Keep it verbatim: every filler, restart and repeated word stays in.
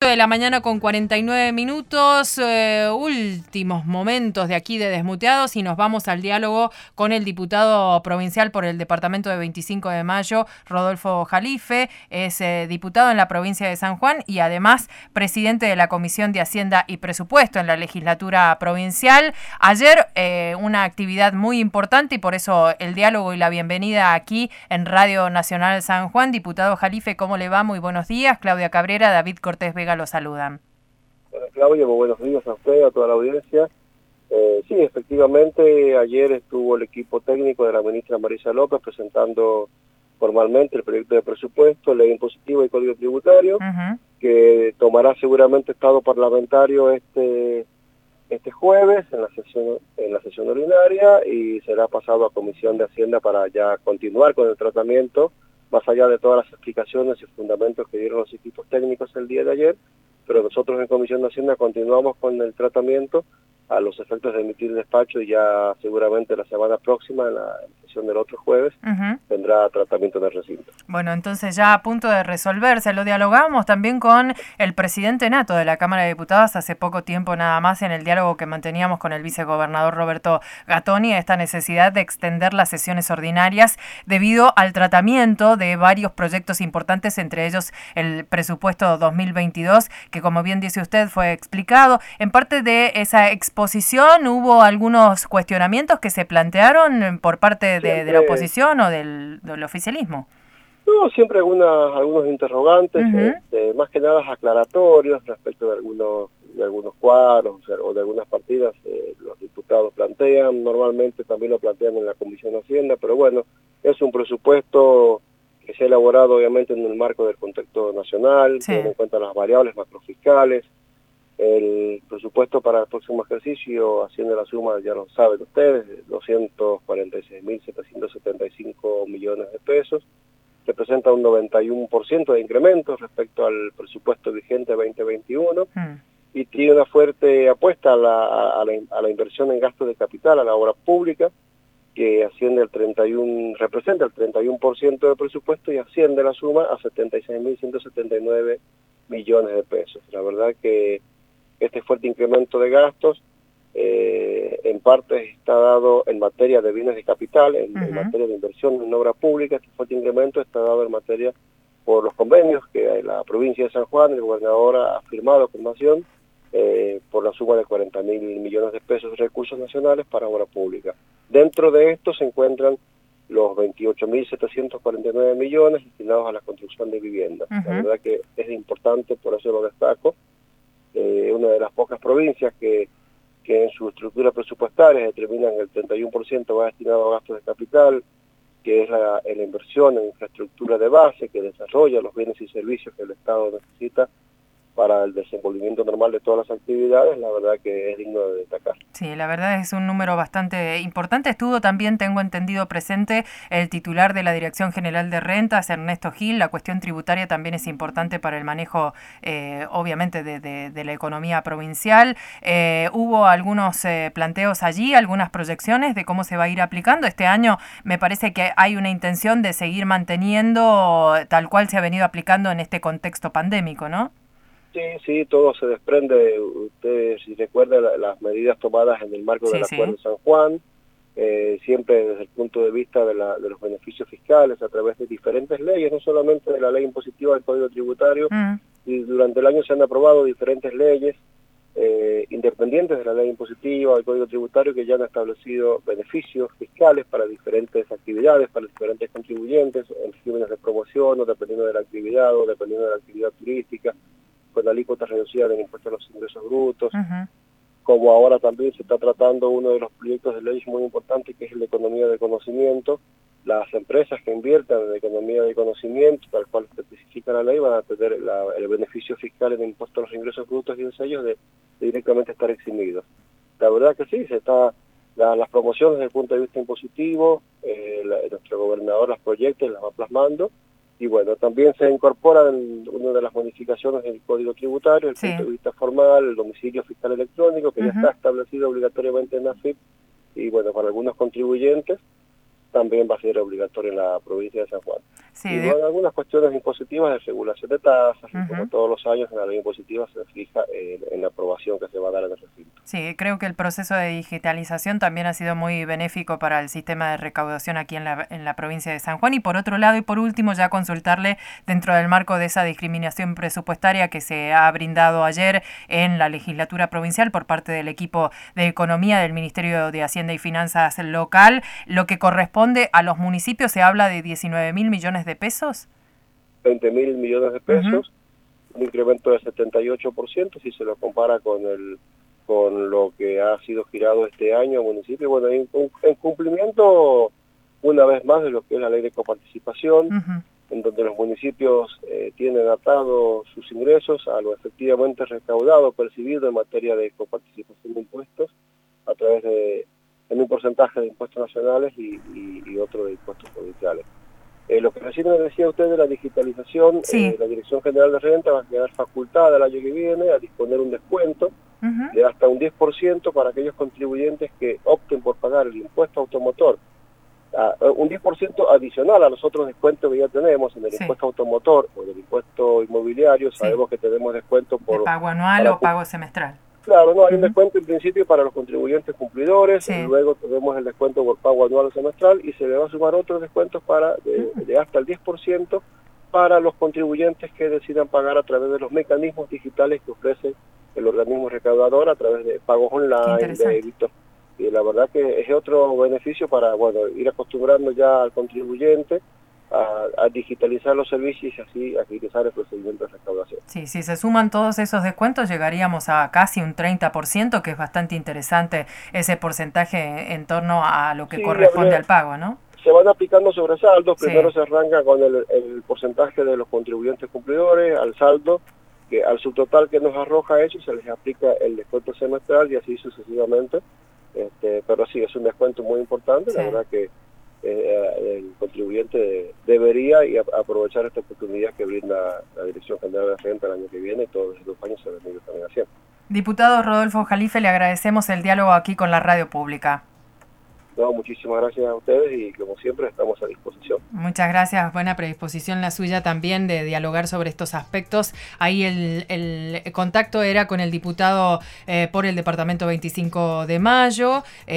de la mañana con cuarenta y nueve minutos, eh, últimos momentos de aquí de Desmuteados y nos vamos al diálogo con el diputado provincial por el departamento de veinticinco de mayo, Rodolfo Jalife, es eh, diputado en la provincia de San Juan y además presidente de la Comisión de Hacienda y Presupuesto en la legislatura provincial. Ayer eh, una actividad muy importante y por eso el diálogo y la bienvenida aquí en Radio Nacional San Juan. Diputado Jalife, ¿cómo le va? Muy buenos días. Claudia Cabrera, David Cortés Vega lo saludan. Bueno, Claudia, muy buenos días a usted, a toda la audiencia. Eh, sí, efectivamente, ayer estuvo el equipo técnico de la ministra Marisa López presentando formalmente el proyecto de presupuesto, ley impositiva y código tributario, uh-huh. que tomará seguramente estado parlamentario este este jueves en la sesión en la sesión ordinaria y será pasado a Comisión de Hacienda para ya continuar con el tratamiento, más allá de todas las explicaciones y fundamentos que dieron los equipos técnicos el día de ayer, pero nosotros en Comisión de Hacienda continuamos con el tratamiento a los efectos de emitir despacho y ya seguramente la semana próxima, en la sesión del otro jueves, uh-huh. tendrá tratamiento en el recinto. Bueno, entonces ya a punto de resolverse, lo dialogamos también con el presidente nato de la Cámara de Diputados hace poco tiempo nada más en el diálogo que manteníamos con el vicegobernador Roberto Gattoni, esta necesidad de extender las sesiones ordinarias debido al tratamiento de varios proyectos importantes, entre ellos el presupuesto dos mil veintidós, que como bien dice usted fue explicado. En parte de esa exposición hubo algunos cuestionamientos que se plantearon por parte de, siempre, de la oposición o del, del oficialismo. No, siempre algunas, algunos interrogantes, uh-huh. este, más que nada aclaratorios respecto de algunos de algunos cuadros o, sea, o de algunas partidas eh, los diputados plantean, normalmente también lo plantean en la Comisión de Hacienda, pero bueno, es un presupuesto que se ha elaborado obviamente en el marco del contexto nacional, sí. teniendo en cuenta las variables macrofiscales. El presupuesto para el próximo ejercicio, haciendo la suma, ya lo saben ustedes, doscientos cuarenta y seis mil setecientos setenta y cinco millones de pesos, representa un noventa y uno por ciento de incremento respecto al presupuesto vigente veinte veintiuno, mm. y tiene una fuerte apuesta a la, a, la, a la inversión en gastos de capital, a la obra pública, que asciende al treinta y uno, representa el treinta y uno por ciento del presupuesto y asciende la suma a setenta y seis mil ciento setenta y nueve millones de pesos. La verdad que este fuerte incremento de gastos eh, en parte está dado en materia de bienes de capital, en, uh-huh. en materia de inversión en obra pública. Este fuerte incremento está dado en materia por los convenios que la provincia de San Juan, el gobernador ha firmado con Nación eh, por la suma de cuarenta mil millones de pesos de recursos nacionales para obra pública. Dentro de esto se encuentran los veintiocho mil setecientos cuarenta y nueve millones destinados a la construcción de viviendas. Uh-huh. La verdad que es importante, por eso lo destaco. Eh, una de las pocas provincias que, que en su estructura presupuestaria determinan el treinta y uno por ciento va destinado a gastos de capital, que es la, la inversión en infraestructura de base, que desarrolla los bienes y servicios que el Estado necesita para el desenvolvimiento normal de todas las actividades. La verdad que es digno de destacar. Sí, la verdad es un número bastante importante. Estuvo también, tengo entendido, presente el titular de la Dirección General de Rentas, Ernesto Gil. La cuestión tributaria también es importante para el manejo, eh, obviamente, de, de, de la economía provincial. Eh, hubo algunos eh, planteos allí, algunas proyecciones de cómo se va a ir aplicando. Este año me parece que hay una intención de seguir manteniendo tal cual se ha venido aplicando en este contexto pandémico, ¿no? Sí, sí, todo se desprende. Usted, si recuerda, la, las medidas tomadas en el marco sí, del Acuerdo sí. de San Juan, eh, siempre desde el punto de vista de, la, de los beneficios fiscales a través de diferentes leyes, no solamente de la ley impositiva del Código Tributario, mm. y durante el año se han aprobado diferentes leyes eh, independientes de la ley impositiva del Código Tributario que ya han establecido beneficios fiscales para diferentes actividades, para diferentes contribuyentes, en regímenes de promoción o dependiendo de la actividad o dependiendo de la actividad turística, con la alícuota reducida del impuesto a los ingresos brutos, uh-huh. como ahora también se está tratando uno de los proyectos de ley muy importantes que es el de economía de conocimiento. Las empresas que inviertan en economía de conocimiento, tal cual se especifica la ley, van a tener la, el beneficio fiscal en el impuesto a los ingresos brutos y en sellos de, de directamente estar eximidos. La verdad que sí, se está la, las promociones desde el punto de vista impositivo, eh, la, nuestro gobernador las proyecta y las va plasmando. Y bueno, también se incorpora en una de las modificaciones del Código Tributario, desde el sí. punto de vista formal, el domicilio fiscal electrónico, que uh-huh. ya está establecido obligatoriamente en la A F I P, y bueno, para algunos contribuyentes, también va a ser obligatorio en la provincia de San Juan. Sí, y de... bueno, algunas cuestiones impositivas de regulación de tasas, uh-huh. y como todos los años en la ley impositiva se fija en, en la aprobación que se va a dar en el recinto. Sí, creo que el proceso de digitalización también ha sido muy benéfico para el sistema de recaudación aquí en la, en la provincia de San Juan. Y por otro lado, y por último, ya consultarle dentro del marco de esa discriminación presupuestaria que se ha brindado ayer en la legislatura provincial por parte del equipo de Economía del Ministerio de Hacienda y Finanzas local, lo que corresponde a los municipios, se habla de diecinueve mil millones de pesos. veinte mil millones de pesos, uh-huh. un incremento del setenta y ocho por ciento si se lo compara con el con lo que ha sido girado este año al municipio. Bueno, en, en cumplimiento una vez más de lo que es la ley de coparticipación, uh-huh. en donde los municipios eh, tienen atado sus ingresos a lo efectivamente recaudado, percibido en materia de coparticipación de impuestos, a través de en un porcentaje de impuestos nacionales y, y, y otro de impuestos provinciales. Eh, lo que recién me decía usted de la digitalización, sí. eh, la Dirección General de Renta va a quedar facultada el año que viene a disponer un descuento uh-huh. de hasta un diez por ciento para aquellos contribuyentes que opten por pagar el impuesto automotor. Uh, un diez por ciento adicional a los otros descuentos que ya tenemos en el sí. impuesto automotor o en el impuesto inmobiliario. Sí. Sabemos que tenemos descuento por... ¿De pago anual o pago semestral? Claro, no, hay uh-huh. un descuento en principio para los contribuyentes cumplidores, sí. luego tenemos el descuento por pago anual o semestral y se le va a sumar otros descuentos para de, uh-huh. de hasta el diez por ciento para los contribuyentes que decidan pagar a través de los mecanismos digitales que ofrece el organismo recaudador a través de pagos online, de débitos. Y la verdad que es otro beneficio para, bueno, ir acostumbrando ya al contribuyente A, a digitalizar los servicios y así agilizar el procedimiento de recaudación. Sí, si se suman todos esos descuentos llegaríamos a casi un treinta por ciento, que es bastante interesante ese porcentaje en torno a lo que sí, corresponde al pago, ¿no? Se van aplicando sobresaldos, sí. primero se arranca con el, el porcentaje de los contribuyentes cumplidores, al saldo, que al subtotal que nos arroja eso se les aplica el descuento semestral y así sucesivamente, este, pero sí, es un descuento muy importante, sí. la verdad que Eh, el contribuyente debería y a, aprovechar esta oportunidad que brinda la Dirección General de Renta el año que viene y todos los años se venido también haciendo. Diputado Rodolfo Jalife, le agradecemos el diálogo aquí con la radio pública. No, muchísimas gracias a ustedes y como siempre estamos a disposición. Muchas gracias, buena predisposición la suya también de dialogar sobre estos aspectos. Ahí el, el contacto era con el diputado eh, por el departamento veinticinco de mayo. Eh,